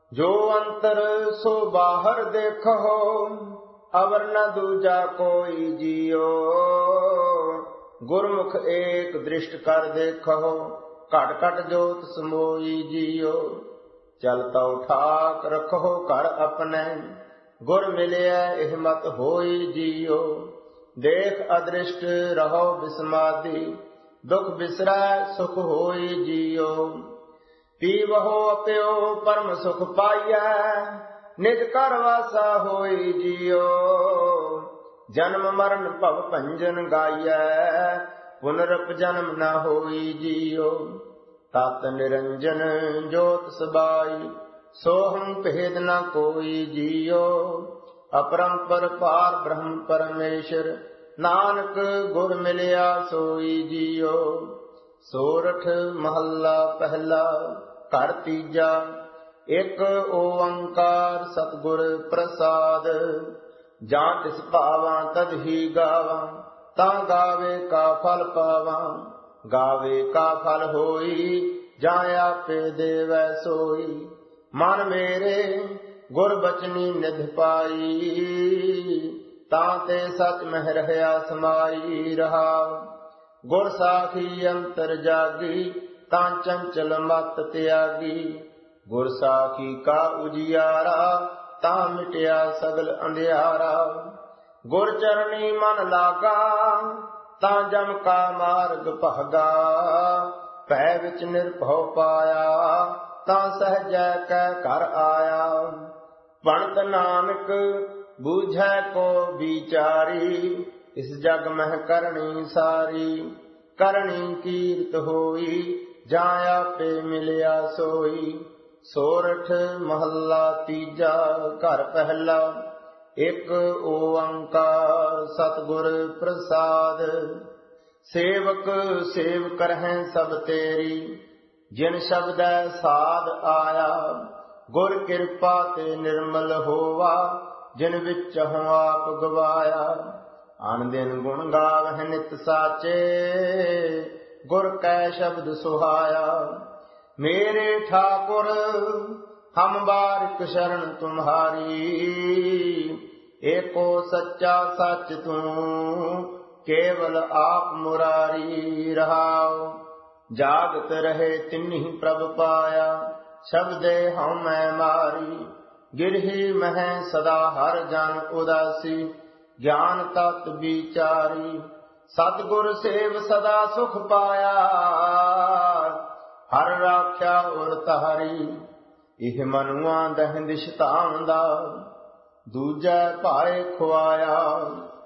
ਜੋ ਅੰਤਰ ਸੋ ਬਾਹਰ ਦੇਖੋ, ਅਵਰ ਨ ਦੂਜਾ ਕੋਈ ਜੀਓ। ਗੁਰਮੁਖ ਏਕ ਦ੍ਰਿਸ਼ਟ ਕਰ ਦੇਖੋ, ਘਟ ਘਟ ਜੋਤ ਸਮੋਈ ਜੀਓ। ਚਲ ਤਉ ਠਾਕ ਰਖੋ ਘਰ ਆਪਣੇ, ਗੁਰ ਮਿਲਿਆ ਇਹ ਮਤ ਹੋਈ ਜੀਓ। ਦੇਖ ਅਦ੍ਰਿਸ਼ਟ ਰਹੋ ਬਿਸਮਾਦੀ, ਦੁਖ ਬਿਸਰੈ ਸੁਖ ਹੋਈ ਜੀਓ। ਪੀਵਹੁ ਅਪਿਓ ਪਰਮ ਸੁਖ ਪਾਈਐ, ਨਿਜ ਘਰ ਵਾਸਾ ਹੋਈ ਜੀਓ। ਜਨਮ ਮਰਨ ਭਵ ਭੰਜਨ ਗਾਈਐ, ਪੁਨਰਪ ਜਨਮ ਨ ਹੋਈ ਜੀਓ। ਤਤ ਨਿਰੰਜਨ ਜੋਤ ਸਬਾਈ, ਸੋਹੰ ਭੇਦ ਨ ਕੋਈ ਜੀਓ। ਅਪਰੰਪਰ ਪਾਰ ਬ੍ਰਹਮ ਪਰਮੇਸ਼ਰ, ਨਾਨਕ ਗੁਰ ਮਿਲਿਆ ਸੋਈ ਜੀਓ। ਸੋਰਠ ਮਹੱਲਾ ਪਹਿਲਾ ਘਰ ਤੀਜਾ। ਇੱਕ ਓੰਕਾਰ ਸਤਿਗੁਰ ਪ੍ਰਸਾਦ, ਜਾਂ ਤਿਸ ਭਾਵਾਂ ਤਦ ਹੀ ਗਾਵਾਂ, ਤਾਂ ਗਾਵੇ ਕਾ ਫਲ ਪਾਵਾਂ। ਗਾਵੇ ਕਾ ਫਲ ਹੋਈ, ਜਾਂ ਆਪੇ ਦੇਵੈ ਸੋਈ। ਮਨ ਮੇਰੇ ਗੁਰ ਬਚਨੀ ਨਿਧ ਪਾਈ, ਤਾਂ ਤੇ ਸਚ ਮਹਿ ਰਹਿਆ ਸਮਾਈ ਰਹਾਉ। ਗੁਰ ਸਾਖੀ ਅੰਤਰ ਜਾਗੀ, ਤਾਂ ਚੰਚਲ ਮਤ ਤਿਆਗੀ। ਗੁਰ ਸਾਖੀ ਕਾ ਉਜਿਆਰਾ, ਤਾਂ ਮਿਟਿਆ ਸਗਲ ਅੰਧਿਆਰਾ। ਗੁਰ ਚਰਣੀ ਮਨ ਲਾਗਾ, ਤਾਂ ਜਮ ਕਾ ਮਾਰਗ ਭਾਗਾ। ਭੈ ਵਿੱਚ ਨਿਰਭਉ ਪਾਇਆ, ਤਾਂ ਸਹਜੈ ਕੈ ਘਰ ਆਇਆ। ਭਣਤ ਨਾਨਕ ਬੂਝੈ ਕੋ ਵਿਚਾਰੀ, ਇਸ ਜਗ ਮਹਿ ਕਰਣੀ ਸਾਰੀ। ਕਰਣੀ ਕੀਰਤ ਹੋਈ, ਜਾਂ ਆਪੇ ਮਿਲਿਆ ਸੋਈ। ਸੋਰਠ ਮਹੱਲਾ ਤੀਜਾ ਘਰ ਪਹਿਲਾ। ਇੱਕ ਓੰਕਾਰ ਸਤਿਗੁਰ ਪ੍ਰਸਾਦ, ਸੇਵਕ ਸੇਵ ਕਰਹਿ ਸਭ ਤੇਰੀ। ਜਿਨ ਸ਼ਬਦੈ ਸਾਧ ਆਇਆ, ਗੁਰ ਕਿਰਪਾ ਤੇ ਨਿਰਮਲ ਹੋਵਾ। ਜਿਨ ਵਿੱਚ ਆਪ ਗਵਾਇਆ, ਅਨ ਦਿਨ ਗੁਣ ਗਾਵਹਿ ਨਿਤ ਸਾਚੇ। ਗੁਰ ਕੈ ਸ਼ਬਦ ਸੁਹਾਇਆ, ਮੇਰੇ ਠਾਕੁਰ ਹਮ ਬਾਰਿਕ ਸ਼ਰਨ ਤੁਮਹਾਰੀ। ਏਕੋ ਸੱਚਾ ਸੱਚ ਤੂੰ, ਕੇਵਲ ਆਪ ਮੁਰਾਰੀ ਰਹਾਉ। ਜਾਗਤ ਰਹੇ ਤਿਨਿ ਪ੍ਰਭ ਪਾਇਆ, ਸ਼ਬਦੇ ਹਉ ਮੈਂ ਮਾਰੀ। ਗਿਰਹੀ ਮਹਿ ਸਦਾ ਹਰ ਜਨ ਉਦਾਸੀ, ਗਿਆਨ ਤਤ ਵਿਚਾਰੀ। ਸਤਿਗੁਰ ਸੇਵ ਸਦਾ ਸੁਖ ਪਾਇਆ, ਹਰ ਰਾਖਿਆ ਉਰ ਤਾਰੀ। ਇਹ ਮਨੁਆ ਦਹਿ ਦਿਸ਼ ਧਾਂਦਾ, ਦੂਜੈ ਭਾਏ ਖੁਆਇਆ।